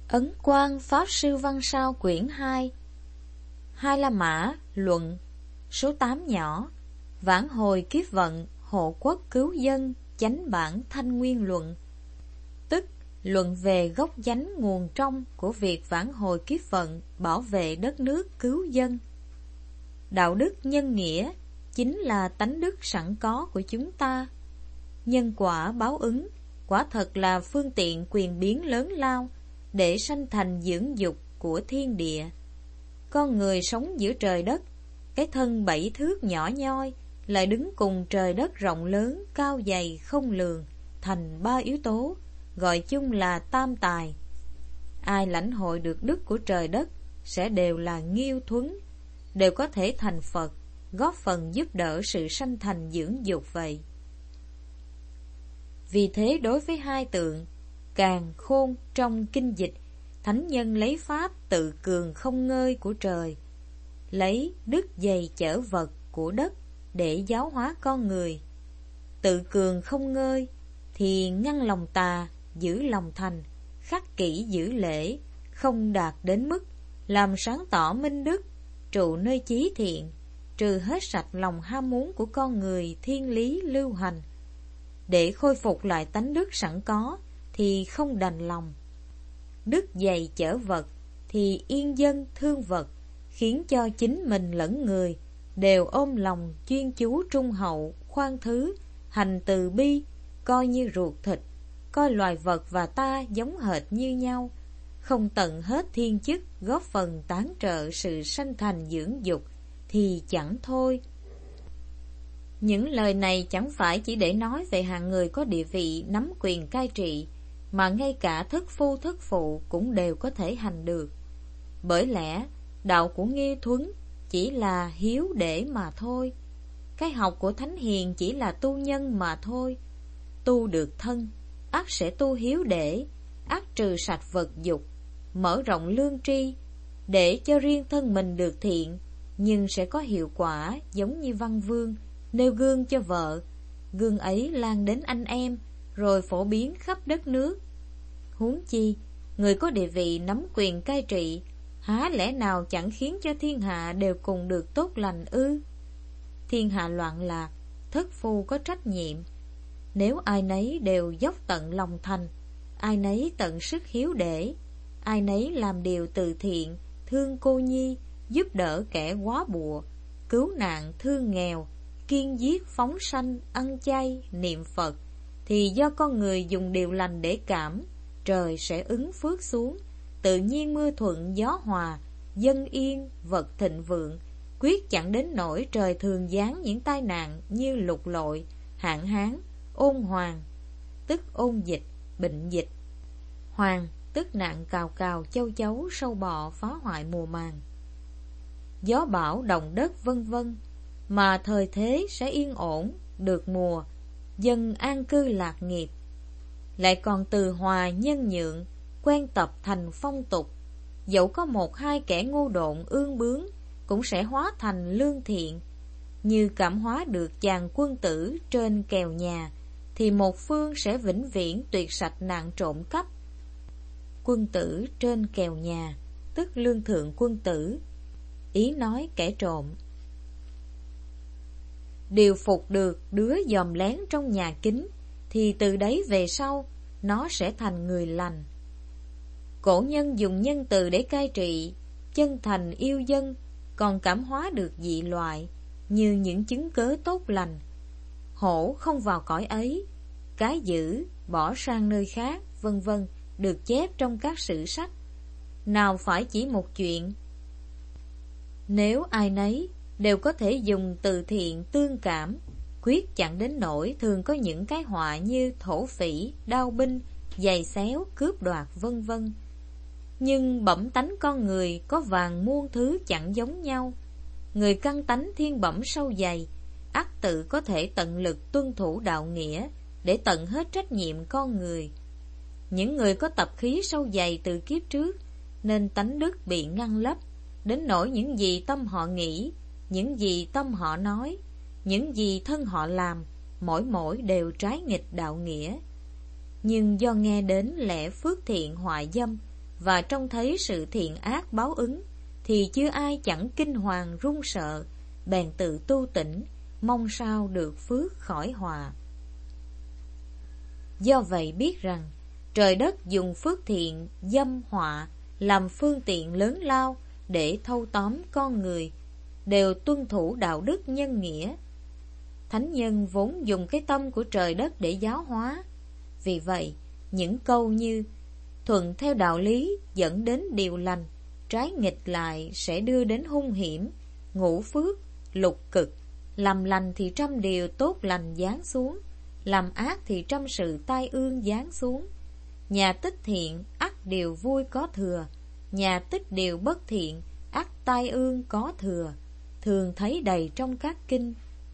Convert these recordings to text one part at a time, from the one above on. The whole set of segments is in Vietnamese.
Ấn Quang Pháp Sư Văn Sao quyển 2. Hai La Mã luận số 8 nhỏ. Vãn hồi kiếp vận, hộ quốc cứu dân, chánh bản thanh nguyên luận. Tức luận về gốc nhánh nguồn trong của việc vãn hồi kiếp vận, bảo vệ đất nước, cứu dân. Đạo đức nhân nghĩa chính là tánh đức sẵn có của chúng ta. Nhân quả báo ứng quả thật là phương tiện quyền biến lớn lao để sanh thành dưỡng dục của thiên địa. Con người sống giữa trời đất, cái thân 7 thước nhỏ nhoi lại đứng cùng trời đất rộng lớn, cao dày không lường, thành 3 yếu tố, gọi chung là tam tài. Ai lãnh hội được đức của trời đất sẽ đều là nghiêu thuấn, đều có thể thành Phật, góp phần giúp đỡ sự sanh thành dưỡng dục vậy. Vì thế đối với hai tượng Càn Khôn trong kinh dịch, thánh nhân lấy pháp tự cường không ngơi của trời, lấy đức dày chở vật của đất để giáo hóa con người. Tự cường không ngơi thì ngăn lòng tà, giữ lòng thành, khắc kỷ giữ lễ, không đạt đến mức làm sáng tỏ minh đức, trụ nơi chí thiện, trừ hết sạch lòng ham muốn của con người thiên lý lưu hành. Để khôi phục lại tánh đức sẵn có thì không đành lòng. Đức dày chở vật thì yên dân thương vật, khiến cho chính mình lẫn người đều ôm lòng chuyên chú trung hậu, khoan thứ, hành từ bi, coi như ruột thịt, coi loài vật và ta giống hệt như nhau, không tận hết thiên chức góp phần tán trợ sự sanh thành dưỡng dục thì chẳng thôi. Những lời này chẳng phải chỉ để nói về hạng người có địa vị nắm quyền cai trị, mà ngay cả thất phu thất phụ cũng đều có thể hành được. Bởi lẽ đạo của Nghiêu Thuấn chỉ là hiếu để mà thôi. Cái học của thánh hiền chỉ là tu nhân mà thôi. Tu được thân, ắt sẽ tu hiếu để, ắt trừ sạch vật dục, mở rộng lương tri, để cho riêng thân mình được thiện, nhưng sẽ có hiệu quả giống như Văn Vương nêu gương cho vợ, gương ấy lan đến anh em, rồi phổ biến khắp đất nước. Huống chi, người có địa vị nắm quyền cai trị, há lẽ nào chẳng khiến cho thiên hạ đều cùng được tốt lành ư? Thiên hạ loạn lạc, thất phu có trách nhiệm. Nếu ai nấy đều dốc tận lòng thành, ai nấy tận sức hiếu để, ai nấy làm điều từ thiện, thương cô nhi, giúp đỡ kẻ quá bụa, cứu nạn thương nghèo, kiên giết phóng sanh, ăn chay, niệm Phật, thì do con người dùng điều lành để cảm, trời sẽ ứng phước xuống, tự nhiên mưa thuận gió hòa, dân yên, vật thịnh vượng, quyết chẳng đến nỗi trời thường giáng những tai nạn như lục lội, hạn hán, ôn hoàng, tức ôn dịch, bệnh dịch. Hoàng, tức nạn cào cào, châu chấu, sâu bọ phá hoại mùa màng, gió bão động đất vân vân, mà thời thế sẽ yên ổn, được mùa, dân an cư lạc nghiệp. Lại còn từ hòa nhân nhượng, quen tập thành phong tục, dẫu có một hai kẻ ngu độn ương bướng, cũng sẽ hóa thành lương thiện. Như cảm hóa được chàng quân tử trên kèo nhà, thì một phương sẽ vĩnh viễn tuyệt sạch nạn trộm cắp. Quân tử trên kèo nhà, tức lương thượng quân tử, ý nói kẻ trộm. Điều phục được đứa dòm lén trong nhà kính, thì từ đấy về sau nó sẽ thành người lành. Cổ nhân dùng nhân từ để cai trị, chân thành yêu dân, còn cảm hóa được dị loại, như những chứng cớ tốt lành. Hổ không vào cõi ấy, cái dữ bỏ sang nơi khác, vân vân, được chép trong các sử sách. Nào phải chỉ một chuyện. Nếu ai nấy đều có thể dùng từ thiện tương cảm, quyết chẳng đến nỗi thường có những cái họa như thổ phỉ, đao binh, giày xéo, cướp đoạt vân vân. Nhưng bẩm tánh con người có vàng muôn thứ chẳng giống nhau. Người căn tánh thiên bẩm sâu dày, ắt tự có thể tận lực tuân thủ đạo nghĩa để tận hết trách nhiệm con người. Những người có tập khí sâu dày từ kiếp trước, nên tánh đức bị ngăn lấp, đến nỗi những gì tâm họ nghĩ, những gì tâm họ nói, những gì thân họ làm, mỗi đều trái nghịch đạo nghĩa. Nhưng do nghe đến lẽ phước thiện hoại dâm, và trông thấy sự thiện ác báo ứng, thì chưa ai chẳng kinh hoàng run sợ, bèn tự tu tỉnh, mong sao được phước khỏi họa. Do vậy biết rằng, trời đất dùng phước thiện, dâm họa làm phương tiện lớn lao để thâu tóm con người, đều tuân thủ đạo đức nhân nghĩa. Thánh nhân vốn dùng cái tâm của trời đất để giáo hóa. Vì vậy, những câu như thuận theo đạo lý dẫn đến điều lành, trái nghịch lại sẽ đưa đến hung hiểm, ngũ phước, lục cực, làm lành thì trăm điều tốt lành giáng xuống, làm ác thì trăm sự tai ương giáng xuống. Nhà tích thiện, ắt điều vui có thừa, nhà tích điều bất thiện, ắt tai ương có thừa, thường thấy đầy trong các kinh.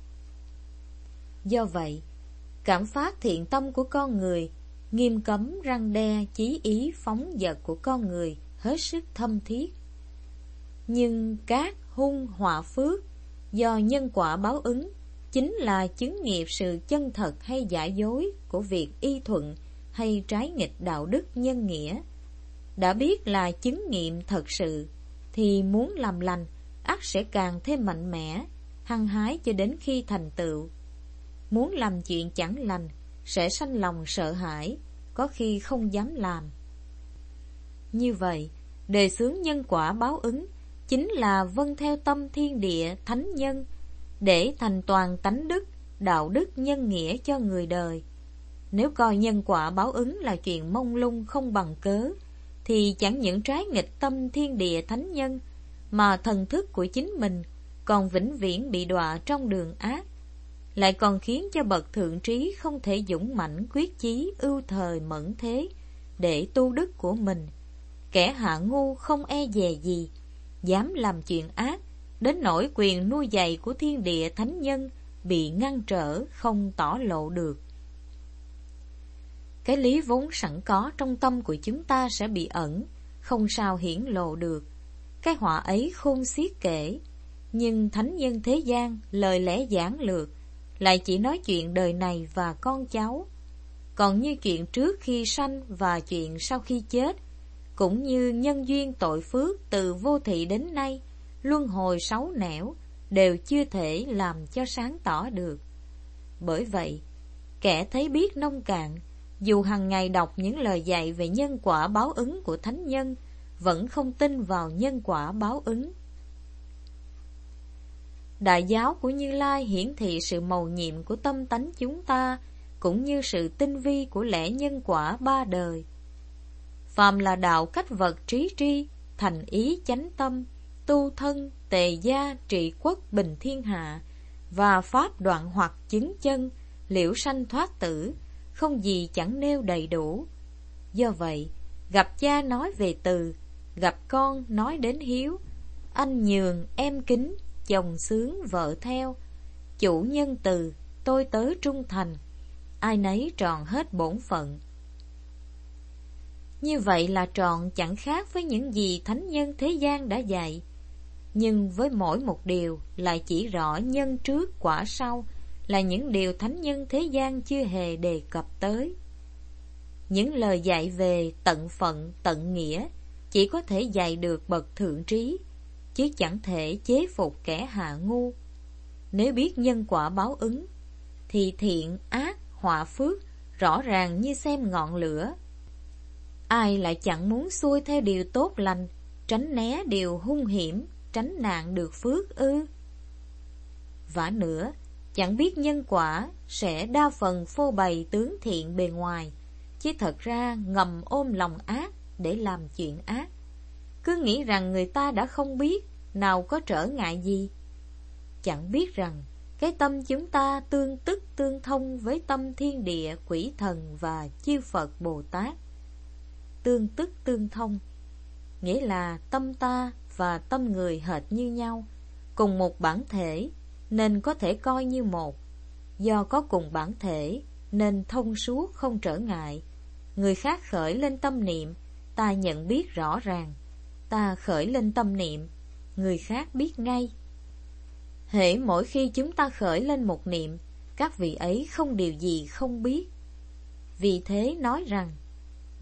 Do vậy, cảm phát thiện tâm của con người, nghiêm cấm răn đe chí ý phóng dật của con người hết sức thâm thiết. Nhưng các hung họa phước do nhân quả báo ứng chính là chứng nghiệm sự chân thật hay giả dối của việc y thuận hay trái nghịch đạo đức nhân nghĩa. Đã biết là chứng nghiệm thật sự thì muốn làm lành ắt sẽ càng thêm mạnh mẽ, hăng hái cho đến khi thành tựu. Muốn làm chuyện chẳng lành sẽ sanh lòng sợ hãi, có khi không dám làm. Như vậy, đề xướng nhân quả báo ứng chính là vâng theo tâm thiên địa thánh nhân để thành toàn tánh đức, đạo đức nhân nghĩa cho người đời. Nếu coi nhân quả báo ứng là chuyện mông lung không bằng cớ, thì chẳng những trái nghịch tâm thiên địa thánh nhân, mà thần thức của chính mình còn vĩnh viễn bị đọa trong đường ác, lại còn khiến cho bậc thượng trí không thể dũng mãnh quyết chí ưu thời mẫn thế để tu đức của mình. Kẻ hạ ngu không e dè gì, dám làm chuyện ác, đến nỗi quyền nuôi dạy của thiên địa thánh nhân bị ngăn trở không tỏ lộ được. Cái lý vốn sẵn có trong tâm của chúng ta sẽ bị ẩn, không sao hiển lộ được. Cái họa ấy khôn xiết kể, nhưng thánh nhân thế gian lời lẽ giản lược, lại chỉ nói chuyện đời này và con cháu. Còn như chuyện trước khi sanh và chuyện sau khi chết, cũng như nhân duyên tội phước từ vô thị đến nay, luân hồi sáu nẻo, đều chưa thể làm cho sáng tỏ được. Bởi vậy, kẻ thấy biết nông cạn, dù hàng ngày đọc những lời dạy về nhân quả báo ứng của thánh nhân, vẫn không tin vào nhân quả báo ứng. Đại giáo của Như Lai hiển thị sự mầu nhiệm của tâm tánh chúng ta, cũng như sự tinh vi của lẽ nhân quả ba đời. Phàm là đạo cách vật trí tri, thành ý chánh tâm, tu thân, tề gia, trị quốc bình thiên hạ, và pháp đoạn hoặc chứng chân, liễu sanh thoát tử, không gì chẳng nêu đầy đủ. Do vậy, gặp cha nói về từ, gặp con nói đến hiếu, anh nhường em kính, chồng sướng vợ theo, chủ nhân từ, tôi tớ trung thành, ai nấy tròn hết bổn phận. Như vậy là tròn chẳng khác với những gì thánh nhân thế gian đã dạy, nhưng với mỗi một điều lại chỉ rõ nhân trước quả sau, là những điều thánh nhân thế gian chưa hề đề cập tới. Những lời dạy về tận phận, tận nghĩa chỉ có thể dạy được bậc thượng trí, chứ chẳng thể chế phục kẻ hạ ngu. Nếu biết nhân quả báo ứng, thì thiện, ác, họa phước rõ ràng như xem ngọn lửa. Ai lại chẳng muốn xuôi theo điều tốt lành, tránh né điều hung hiểm, tránh nạn được phước ư? Vả nữa, chẳng biết nhân quả sẽ đa phần phô bày tướng thiện bề ngoài, chứ thật ra ngầm ôm lòng ác để làm chuyện ác. Cứ nghĩ rằng người ta đã không biết, nào có trở ngại gì. Chẳng biết rằng cái tâm chúng ta tương tức tương thông với tâm thiên địa, quỷ thần và chư Phật Bồ Tát. Tương tức tương thông nghĩa là tâm ta và tâm người hệt như nhau, cùng một bản thể nên có thể coi như một. Do có cùng bản thể nên thông suốt không trở ngại. Người khác khởi lên tâm niệm, ta nhận biết rõ ràng. Ta khởi lên tâm niệm, người khác biết ngay. Hễ mỗi khi chúng ta khởi lên một niệm, các vị ấy không điều gì không biết. Vì thế nói rằng,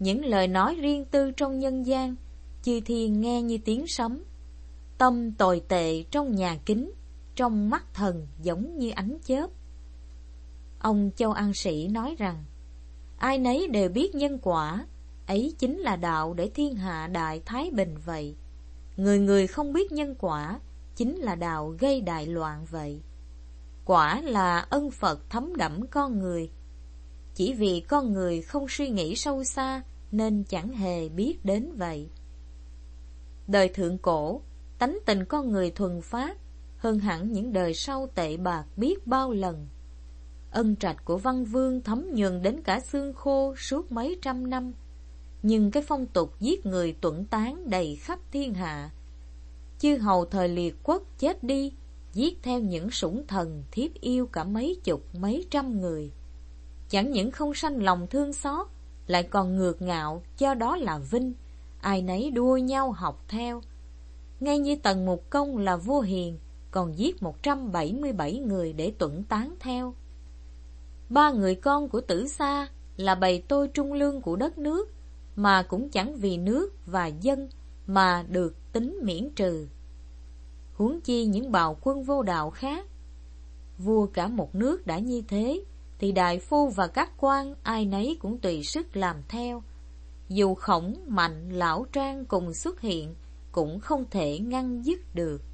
những lời nói riêng tư trong nhân gian, chư thiên nghe như tiếng sấm. Tâm tồi tệ trong nhà kính, trong mắt thần giống như ánh chớp. Ông Châu An Sĩ nói rằng, ai nấy đều biết nhân quả, ấy chính là đạo để thiên hạ đại thái bình vậy. Người người không biết nhân quả, chính là đạo gây đại loạn vậy. Quả là ân Phật thấm đẫm con người. Chỉ vì con người không suy nghĩ sâu xa nên chẳng hề biết đến vậy. Đời thượng cổ, tánh tình con người thuần phát hơn hẳn những đời sau tệ bạc biết bao lần. Ân trạch của văn vương thấm nhuần đến cả xương khô suốt mấy trăm năm. Nhưng cái phong tục giết người tuẫn tán đầy khắp thiên hạ. Chư hầu thời liệt quốc chết đi, giết theo những sủng thần thiếp yêu cả mấy chục mấy trăm người. Chẳng những không sanh lòng thương xót, lại còn ngược ngạo cho đó là vinh, ai nấy đua nhau học theo. Ngay như Tần Mục Công là vua hiền, còn giết 177 người để tuẫn tán theo. 3 người con của Tử Sa là bầy tôi trung lương của đất nước, mà cũng chẳng vì nước và dân mà được tính miễn trừ. Huống chi những bào quân vô đạo khác. Vua cả một nước đã như thế, thì đại phu và các quan ai nấy cũng tùy sức làm theo. Dù Khổng, Mạnh, Lão Trang cùng xuất hiện, cũng không thể ngăn dứt được.